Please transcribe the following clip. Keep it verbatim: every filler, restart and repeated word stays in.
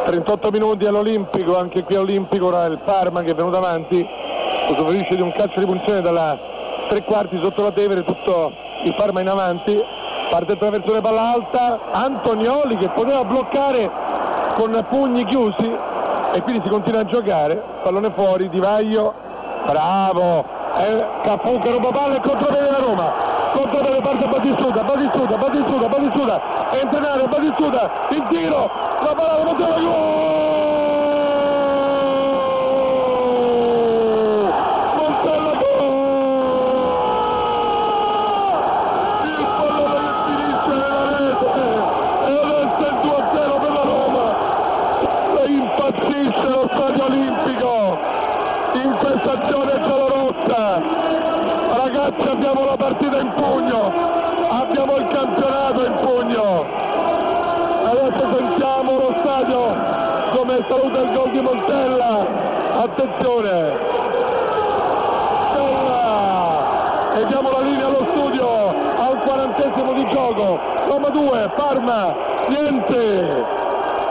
trentotto minuti all'Olimpico, anche qui all'Olimpico ora il Parma che è venuto avanti, usufruisce di un calcio di punizione dalla tre quarti sotto la Tevere, tutto il Parma in avanti, parte il traversone, palla alta, Antonioli che poteva bloccare con pugni chiusi e quindi si continua a giocare, pallone fuori, Di Vaio, bravo, eh, Cafu che ruba palla e contropiede la Roma, contropiede, parte Batistuta, Batistuta, Batistuta, Batistuta, entra in area, Batistuta, il tiro, la palla, Montella, gol! Montella, gol! Il pallone che finisce nella rete, e adesso è due a zero per la Roma, e impazzisce lo Stadio Olimpico in questa azione giallorossa. Ragazzi, abbiamo la partita in pugno, abbiamo il campionato in pugno. Adesso sentiamo lo stadio come saluta il gol di Montella. Attenzione, Montella, e diamo la linea allo studio al quarantesimo di gioco. Roma due, Parma niente.